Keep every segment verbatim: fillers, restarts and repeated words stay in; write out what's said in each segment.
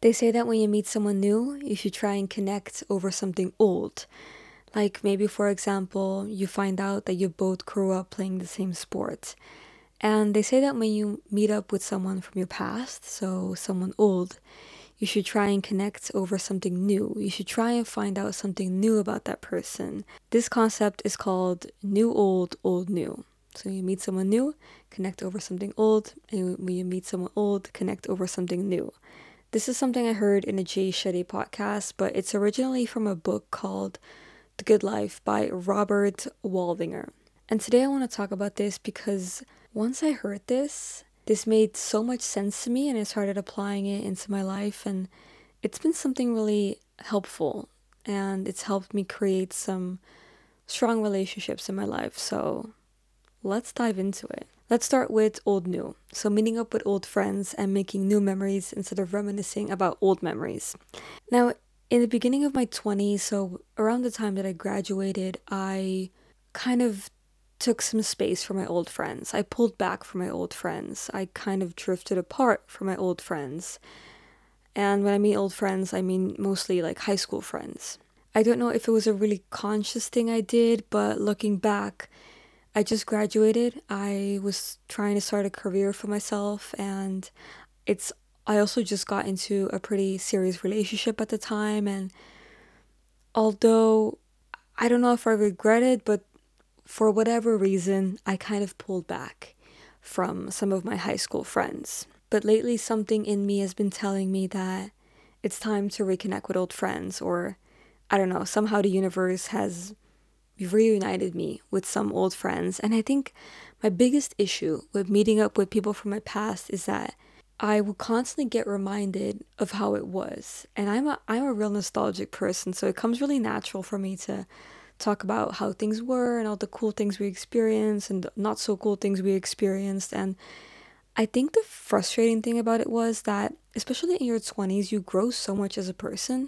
They say that when you meet someone new, you should try and connect over something old. Like maybe, for example, you find out that you both grew up playing the same sport. And they say that when you meet up with someone from your past, so someone old, you should try and connect over something new. You should try and find out something new about that person. This concept is called new old, old new. So you meet someone new, connect over something old, and when you meet someone old, connect over something new. This is something I heard in a Jay Shetty podcast, but it's originally from a book called The Good Life by Robert Waldinger. And today I want to talk about this because once I heard this, this made so much sense to me and I started applying it into my life, and it's been something really helpful and it's helped me create some strong relationships in my life. So let's dive into it. Let's start with old new. So, meeting up with old friends and making new memories instead of reminiscing about old memories. Now, in the beginning of my twenties, so around the time that I graduated, I kind of took some space from my old friends. I pulled back from my old friends. I kind of drifted apart from my old friends. And when I mean old friends, I mean mostly like high school friends. I don't know if it was a really conscious thing I did, but looking back, I just graduated. I was trying to start a career for myself, and it's I also just got into a pretty serious relationship at the time, and although I don't know if I regret it, but for whatever reason, I kind of pulled back from some of my high school friends. But lately something in me has been telling me that it's time to reconnect with old friends, or I don't know, somehow the universe has reunited me with some old friends. And I think my biggest issue with meeting up with people from my past is that I will constantly get reminded of how it was. And I'm a I'm a real nostalgic person, so it comes really natural for me to talk about how things were and all the cool things we experienced and the not so cool things we experienced. And I think the frustrating thing about it was that especially in your twenties, you grow so much as a person,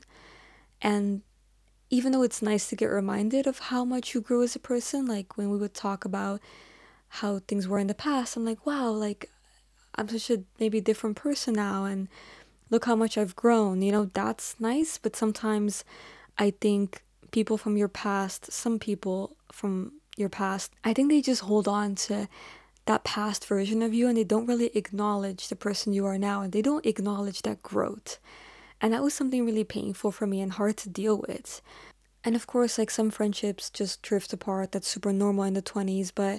and even though it's nice to get reminded of how much you grew as a person, like when we would talk about how things were in the past, I'm like, wow, like I'm such a maybe different person now, and look how much I've grown. You know, that's nice, but sometimes I think people from your past, some people from your past, I think they just hold on to that past version of you and they don't really acknowledge the person you are now and they don't acknowledge that growth. And that was something really painful for me and hard to deal with. And of course, like some friendships just drift apart. That's super normal in the twenties. But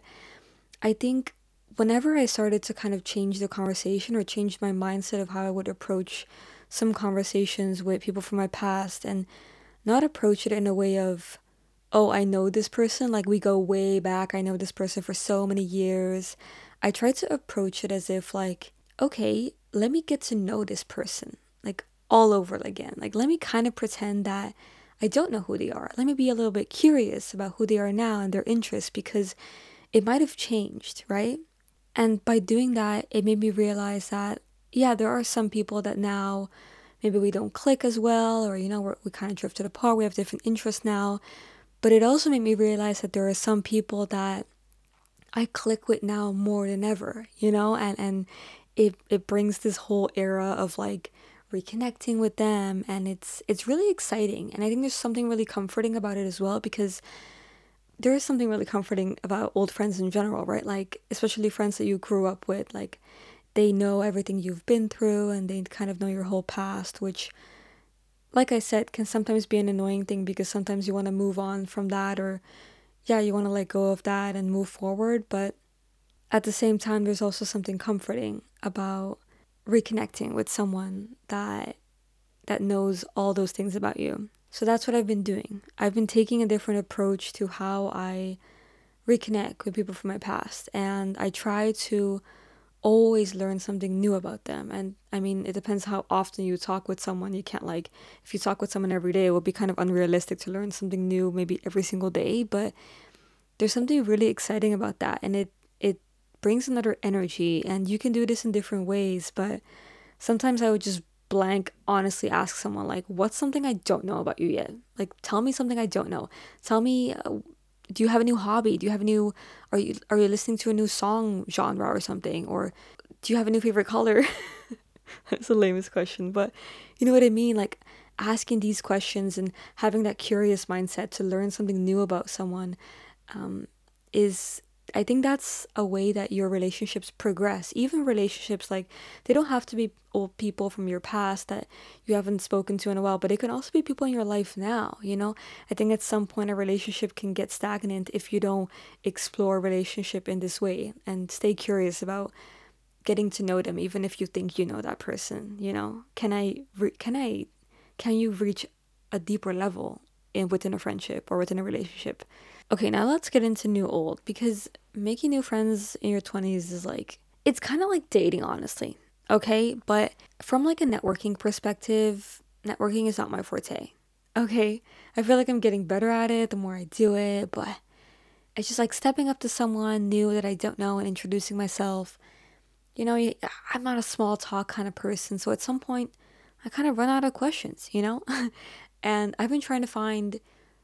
I think whenever I started to kind of change the conversation or change my mindset of how I would approach some conversations with people from my past and not approach it in a way of, oh, I know this person, like we go way back, I know this person for so many years. I try to approach it as if, like, okay, let me get to know this person, like all over again. Like, let me kind of pretend that I don't know who they are. Let me be a little bit curious about who they are now and their interests because it might have changed, right? And by doing that, it made me realize that, yeah, there are some people that now maybe we don't click as well, or, you know, we're, we kind of drifted apart, we have different interests now. But it also made me realize that there are some people that I click with now more than ever, you know, and, and it, it brings this whole era of like reconnecting with them, and it's it's really exciting. And I think there's something really comforting about it as well, because there is something really comforting about old friends in general, right? Like especially friends that you grew up with, like they know everything you've been through and they kind of know your whole past, which, like I said, can sometimes be an annoying thing because sometimes you want to move on from that, or yeah, you want to let go of that and move forward. But at the same time, there's also something comforting about reconnecting with someone that that knows all those things about you. So that's what I've been doing. I've been taking a different approach to how I reconnect with people from my past, and I try to always learn something new about them. And I mean, it depends how often you talk with someone. You can't, like, if you talk with someone every day, it would be kind of unrealistic to learn something new maybe every single day. But there's something really exciting about that, and it it brings another energy. And you can do this in different ways, but sometimes I would just blank honestly ask someone, like, what's something I don't know about you yet? Like, tell me something I don't know. Tell me, uh, do you have a new hobby? Do you have a new, are you are you listening to a new song genre or something? Or do you have a new favorite color? That's the lamest question, but you know what I mean? Like asking these questions and having that curious mindset to learn something new about someone um, is, I think that's a way that your relationships progress. Even relationships, like, they don't have to be old people from your past that you haven't spoken to in a while, but it can also be people in your life now, you know? I think at some point a relationship can get stagnant if you don't explore a relationship in this way and stay curious about getting to know them, even if you think you know that person, you know? Can I, re- can I, can you reach a deeper level in within a friendship or within a relationship? Okay, now let's get into new old, because making new friends in your twenties is like, it's kind of like dating, honestly. Okay, but from like a networking perspective, networking is not my forte. Okay, I feel like I'm getting better at it the more I do it, but it's just like stepping up to someone new that I don't know and introducing myself. You know, I'm not a small talk kind of person, so at some point, I kind of run out of questions, you know? And I've been trying to find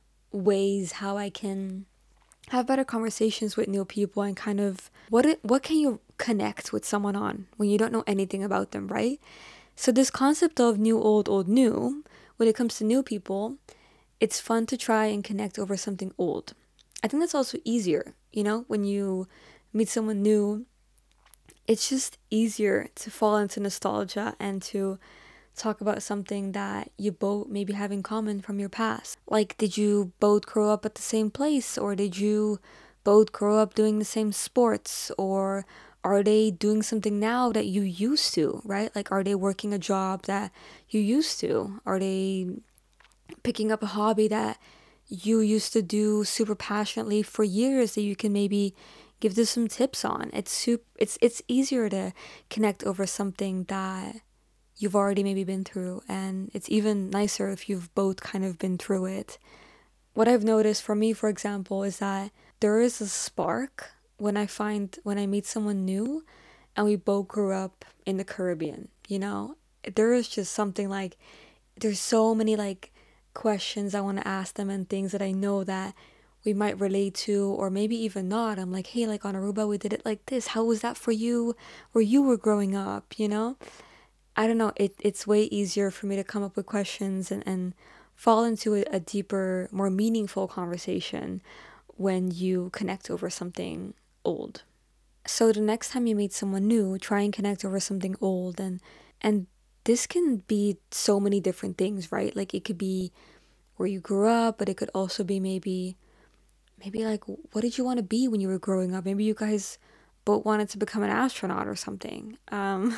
ways how I can have better conversations with new people and kind of what it, what can you connect with someone on when you don't know anything about them, right? So this concept of new old old new, when it comes to new people, it's fun to try and connect over something old. I think that's also easier, you know, when you meet someone new, it's just easier to fall into nostalgia and to talk about something that you both maybe have in common from your past. Like, did you both grow up at the same place, or did you both grow up doing the same sports, or are they doing something now that you used to, right? Like, are they working a job that you used to? Are they picking up a hobby that you used to do super passionately for years that you can maybe give them some tips on? It's super, it's it's easier to connect over something that you've already maybe been through, and it's even nicer if you've both kind of been through it. What I've noticed for me, for example, is that there is a spark when I find when I meet someone new and we both grew up in the Caribbean, you know? There is just something like, there's so many like questions I want to ask them and things that I know that we might relate to, or maybe even not. I'm like, hey, like on Aruba we did it like this, how was that for you where you were growing up, you know? I don't know, it, it's way easier for me to come up with questions and, and fall into a, a deeper, more meaningful conversation when you connect over something old. So the next time you meet someone new, try and connect over something old, and and this can be so many different things, right? Like it could be where you grew up, but it could also be maybe maybe like what did you want to be when you were growing up? Maybe you guys both wanted to become an astronaut or something. Um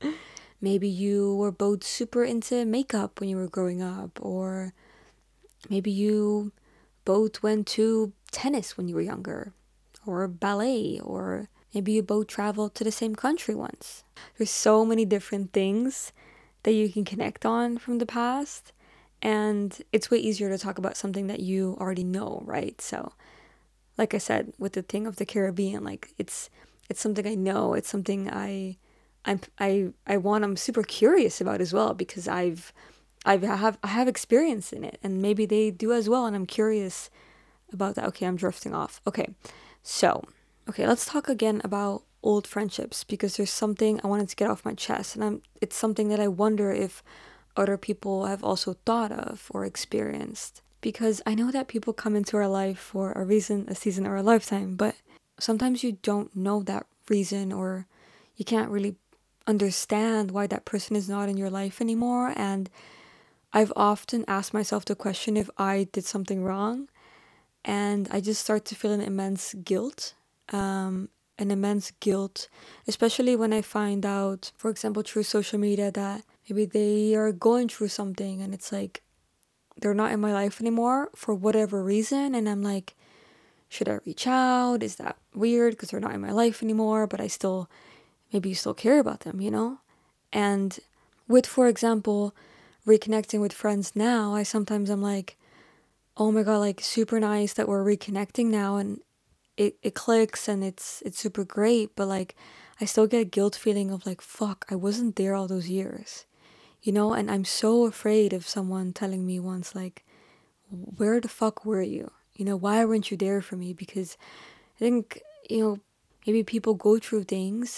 maybe you were both super into makeup when you were growing up, or maybe you both went to tennis when you were younger, or ballet, or maybe you both traveled to the same country once. There's so many different things that you can connect on from the past, and it's way easier to talk about something that you already know, right? So, like I said, with the thing of the Caribbean, like it's it's something I know, it's something I I'm I I want I'm super curious about as well, because I've I've I have I have experience in it, and maybe they do as well, and I'm curious about that. Okay, I'm drifting off. Okay. So, okay, let's talk again about old friendships, because there's something I wanted to get off my chest, and I'm it's something that I wonder if other people have also thought of or experienced. Because I know that people come into our life for a reason, a season, or a lifetime, but sometimes you don't know that reason, or you can't really understand why that person is not in your life anymore. And I've often asked myself the question if I did something wrong, and I just start to feel an immense guilt. Um, an immense guilt, especially when I find out, for example, through social media, that maybe they are going through something and it's like they're not in my life anymore for whatever reason. And I'm like, should I reach out? Is that weird because they're not in my life anymore, but I still, maybe you still care about them, you know? And with, for example, reconnecting with friends now, I sometimes I'm like, oh my god, like super nice that we're reconnecting now, and it, it clicks and it's it's super great, but like I still get a guilt feeling of like, fuck, I wasn't there all those years. You know, and I'm so afraid of someone telling me once like, where the fuck were you? You know, why weren't you there for me? Because I think, you know, maybe people go through things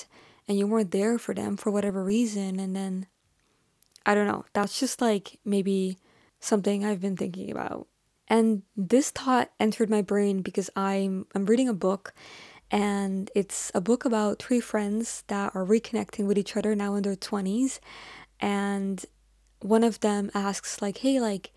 and you weren't there for them for whatever reason. And then, I don't know, that's just like maybe something I've been thinking about. And this thought entered my brain because I'm I'm reading a book, and it's a book about three friends that are reconnecting with each other now in their twenties. And one of them asks like, "Hey, like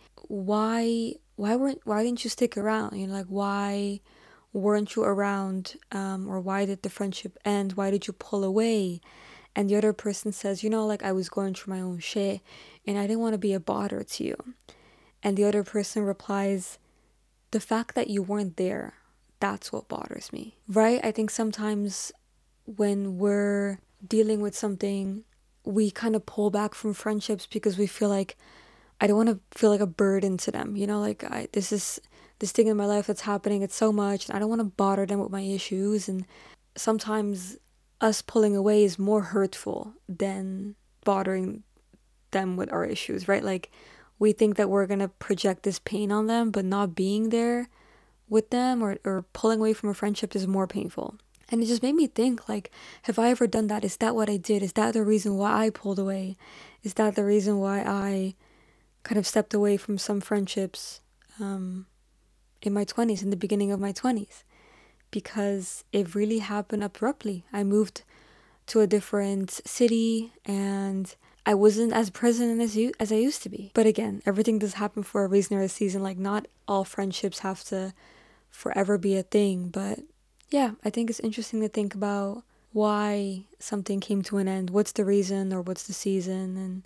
why why weren't why didn't you stick around? You know, like why weren't you around, um, or why did the friendship end? Why did you pull away?" And the other person says, "You know, like I was going through my own shit and I didn't want to be a bother to you." And the other person replies, "The fact that you weren't there, that's what bothers me." Right? I think sometimes when we're dealing with something, we kind of pull back from friendships because we feel like, I don't want to feel like a burden to them. You know, like I this is this thing in my life that's happening. It's so much. And I don't want to bother them with my issues. And sometimes us pulling away is more hurtful than bothering them with our issues, right? Like we think that we're gonna project this pain on them, but not being there with them, or, or pulling away from a friendship is more painful. And it just made me think, like, have I ever done that? Is that what I did? Is that the reason why I pulled away? Is that the reason why I kind of stepped away from some friendships, um, in my twenties, in the beginning of my twenties? Because it really happened abruptly. I moved to a different city, and I wasn't as present as you as I used to be. But again, everything does happen for a reason or a season. Like not all friendships have to forever be a thing. But yeah, I think it's interesting to think about why something came to an end. What's the reason, or what's the season, and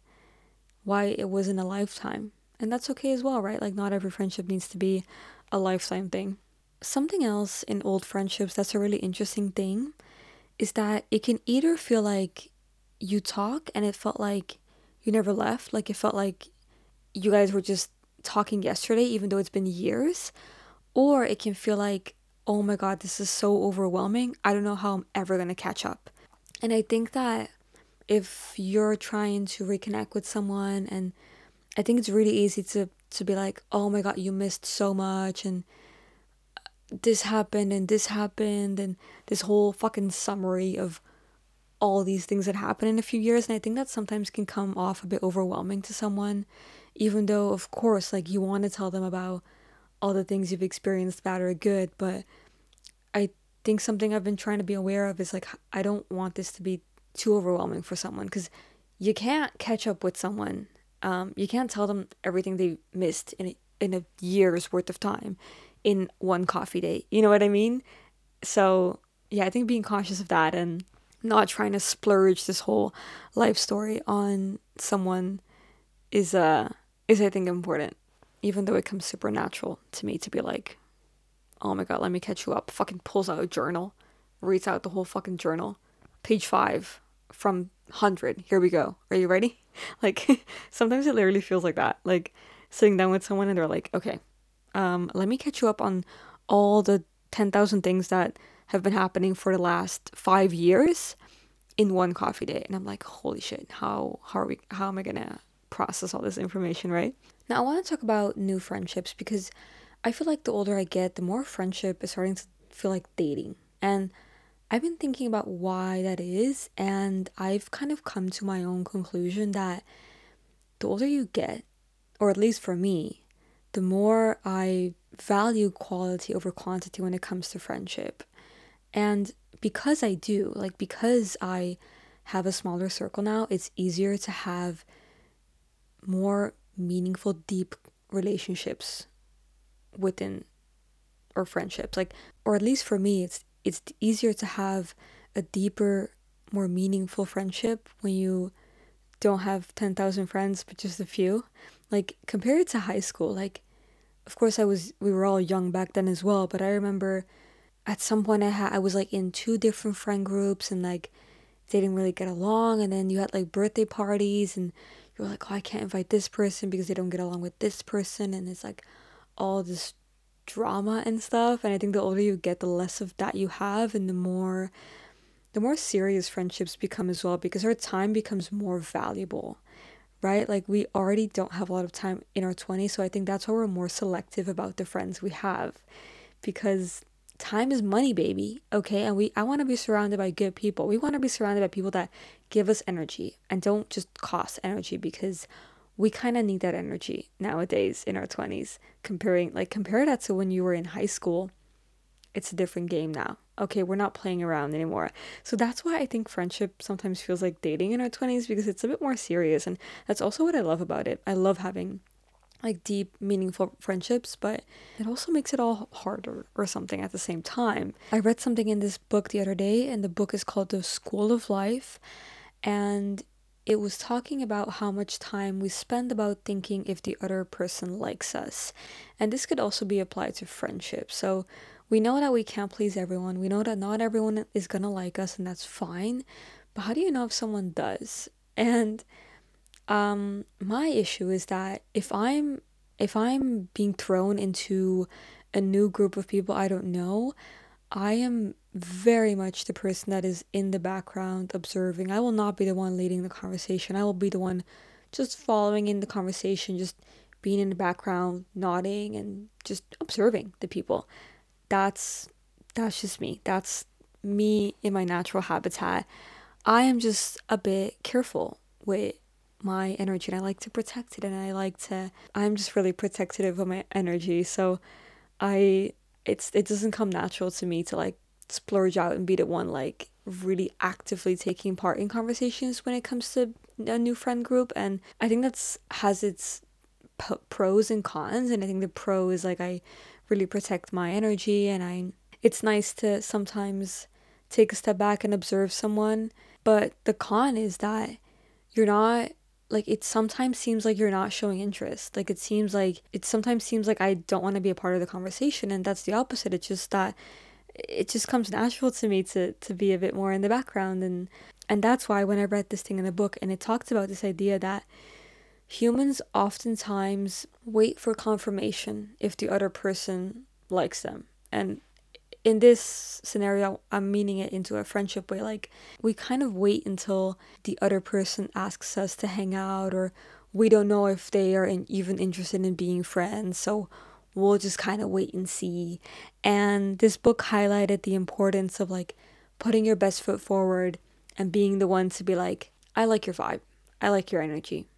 why it wasn't a lifetime. And that's okay as well, right? Like not every friendship needs to be a lifetime thing. Something else in old friendships that's a really interesting thing is that it can either feel like you talk and it felt like you never left, like it felt like you guys were just talking yesterday, even though it's been years, or it can feel like, oh my God, this is so overwhelming. I don't know how I'm ever going to catch up. And I think that if you're trying to reconnect with someone, and I think it's really easy to, to be like, oh my God, you missed so much, and this happened, and this happened, and this whole fucking summary of all these things that happen in a few years. And I think that sometimes can come off a bit overwhelming to someone, even though, of course, like you want to tell them about all the things you've experienced, bad or good. But I think something I've been trying to be aware of is like, I don't want this to be too overwhelming for someone, because you can't catch up with someone. Um, you can't tell them everything they missed in a, in a year's worth of time in one coffee date. You know what I mean? So yeah, I think being conscious of that and not trying to splurge this whole life story on someone is uh is I think important, even though it comes supernatural to me to be like, oh my God, let me catch you up. Fucking pulls out a journal, reads out the whole fucking journal, page five from hundred. Here we go. Are you ready? Like sometimes it literally feels like that. Like sitting down with someone and they're like, okay, um, let me catch you up on all the ten thousand things that have been happening for the last five years in one coffee date. And I'm like, holy shit, how, how are we, how am I going to process all this information, right? Now I want to talk about new friendships, because I feel like the older I get, the more friendship is starting to feel like dating. And I've been thinking about why that is. And I've kind of come to my own conclusion that the older you get, or at least for me, the more I value quality over quantity when it comes to friendship. And because I do, like because I have a smaller circle now, it's easier to have more meaningful, deep relationships within or friendships. Like, or at least for me, it's it's easier to have a deeper, more meaningful friendship when you don't have ten thousand friends, but just a few. Like, compared to high school, like, of course I was, we were all young back then as well, but I remember at some point I had, I was like in two different friend groups, and like they didn't really get along. And then you had like birthday parties, and you were like, oh, I can't invite this person because they don't get along with this person. And it's like all this drama and stuff. And I think the older you get, the less of that you have, and the more, the more serious friendships become as well, because our time becomes more valuable, right? Like we already don't have a lot of time in our twenties. So I think that's why we're more selective about the friends we have, because time is money, baby. Okay. And we, I want to be surrounded by good people. We want to be surrounded by people that give us energy and don't just cost energy, because we kind of need that energy nowadays in our twenties. Comparing, like, compare that to when you were in high school. It's a different game now. Okay, we're not playing around anymore. So that's why I think friendship sometimes feels like dating in our twenties, because it's a bit more serious. And that's also what I love about it. I love having like deep, meaningful friendships, but it also makes it all harder or something at the same time. I read something in this book the other day, and the book is called The School of Life. And it was talking about how much time we spend about thinking if the other person likes us. And this could also be applied to friendship. So we know that we can't please everyone. We know that not everyone is gonna like us, and that's fine. But how do you know if someone does? And um my issue is that if I'm if I'm being thrown into a new group of people I don't know, I am very much the person that is in the background observing. I will not be the one leading the conversation. I will be the one just following in the conversation, just being in the background, nodding and just observing the people. That's that's just me. That's me in my natural habitat. I am just a bit careful with my energy, and I like to protect it, and I like to I'm just really protective of my energy. So I it's it doesn't come natural to me to like splurge out and be the one like really actively taking part in conversations when it comes to a new friend group. And I think that's has its p- pros and cons, and I think the pro is like I really protect my energy, and I it's nice to sometimes take a step back and observe someone. But the con is that you're not like it sometimes seems like you're not showing interest. Like it seems like it sometimes seems like I don't want to be a part of the conversation, and that's the opposite. It's just that it just comes natural to me to to be a bit more in the background. and and that's why when I read this thing in the book, and it talked about this idea that humans oftentimes wait for confirmation if the other person likes them. And in this scenario, I'm meaning it into a friendship way. Like, we kind of wait until the other person asks us to hang out, or we don't know if they are in, even interested in being friends. So we'll just kind of wait and see. And this book highlighted the importance of like putting your best foot forward and being the one to be like, I like your vibe. I like your energy.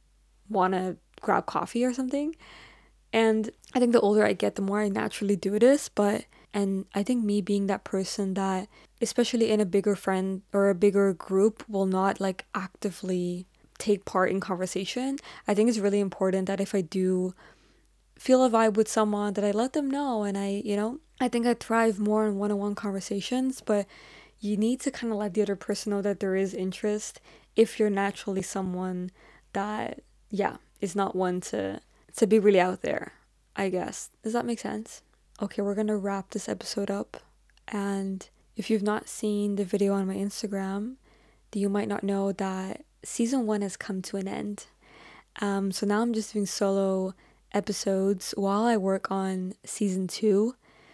Wanna grab coffee or something? And I think the older I get, the more I naturally do this. But, and I think me being that person that, especially in a bigger friend or a bigger group, will not like actively take part in conversation. I think it's really important that if I do feel a vibe with someone, that I let them know. And I, you know, I think I thrive more in one on one conversations, but you need to kind of let the other person know that there is interest if you're naturally someone that, yeah, is not one to to be really out there, I guess. Does that make sense? Okay, we're gonna wrap this episode up. And if you've not seen the video on my Instagram, you might not know that season one has come to an end. Um, so now I'm just doing solo episodes while I work on season two.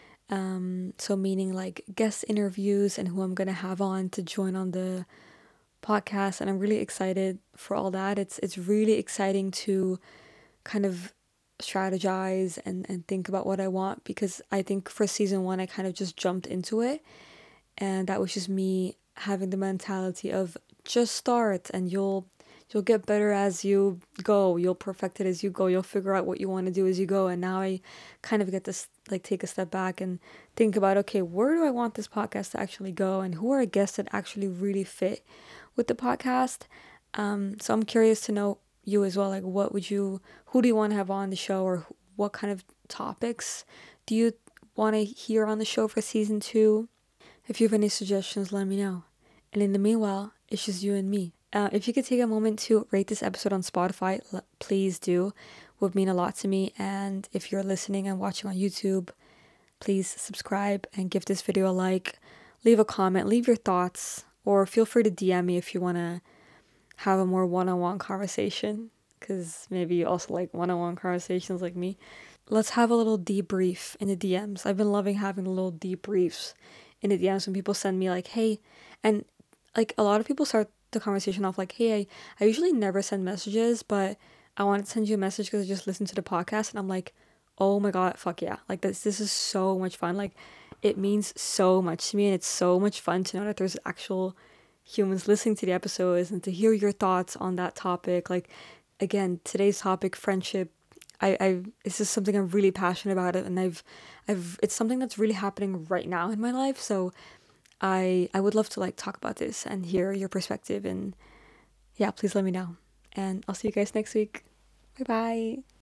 Um, so meaning like guest interviews and who I'm gonna have on to join on the podcast, and I'm really excited for all that. It's it's really exciting to kind of strategize and, and think about what I want, because I think for season one I kind of just jumped into it, and that was just me having the mentality of just start and you'll you'll get better as you go, you'll perfect it as you go, you'll figure out what you want to do as you go. And now I kind of get to like take a step back and think about, okay, where do I want this podcast to actually go, and who are guests that actually really fit with the podcast. Um so I'm curious to know you as well, like what would you who do you want to have on the show, or what kind of topics do you want to hear on the show for season two? If you have any suggestions, let me know. And in the meanwhile, it's just you and me. Uh, if you could take a moment to rate this episode on Spotify, l- please do. Would mean a lot to me. And if you're listening and watching on YouTube, please subscribe and give this video a like. Leave a comment, leave your thoughts, or feel free to D M me if you want to have a more one-on-one conversation, because maybe you also like one-on-one conversations like me. Let's have a little debrief in the D Ms. I've been loving having little debriefs in the D Ms when people send me like, hey, and like a lot of people start the conversation off like, hey, I, I usually never send messages, but I wanted to send you a message because I just listened to the podcast. And I'm like, oh my God, fuck yeah. Like this, this is so much fun. Like it means so much to me, and it's so much fun to know that there's actual humans listening to the episodes and to hear your thoughts on that topic. Like, again, today's topic, friendship, I, I this is something I'm really passionate about it, and I've I've it's something that's really happening right now in my life. So I I would love to like talk about this and hear your perspective, and yeah, please let me know. And I'll see you guys next week. Bye bye.